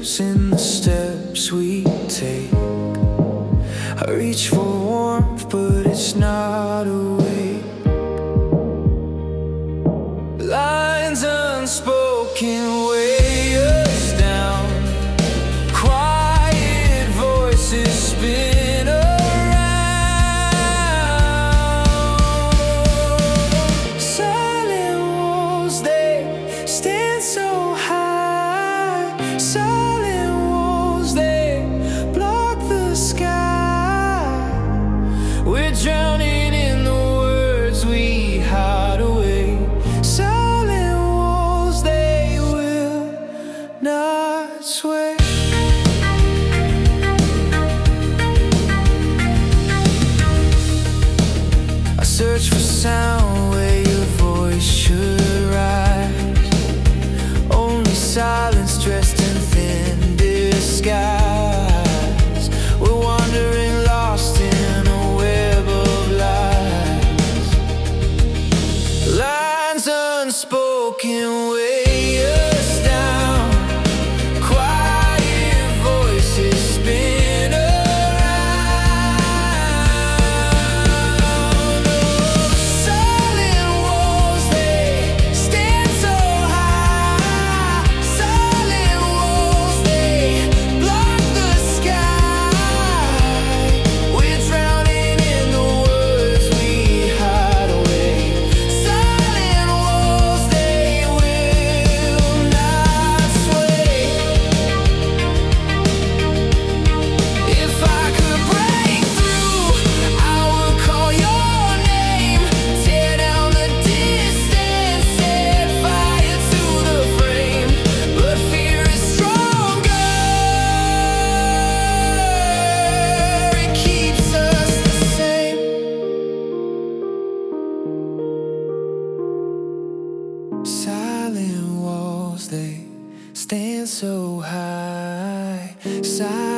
echoes in the steps we take. I reach for warmth, but it's not awake. Lines unspoken weigh us down. Quiet voices spin around. Silent walls, they stand so high. Silent walls, they block the sky. We're drowning in the words we hide away. Silent walls, they will not sway. I search for sound where your voice should rise. Only silence dressed in thin disguise. We're wandering lost in a web of lies. Lines unspoken weigh us down. Quiet voices spin around. Silent walls, they stand so high. Silent walls, they block the sky. We're drowning in the words we hide away. Silent walls, they will not sway. If I could break through, I would call your name. Tear down the distance, set fire to the frame. But fear is stronger. It keeps us the same. Silent walls, they stand so high. Silent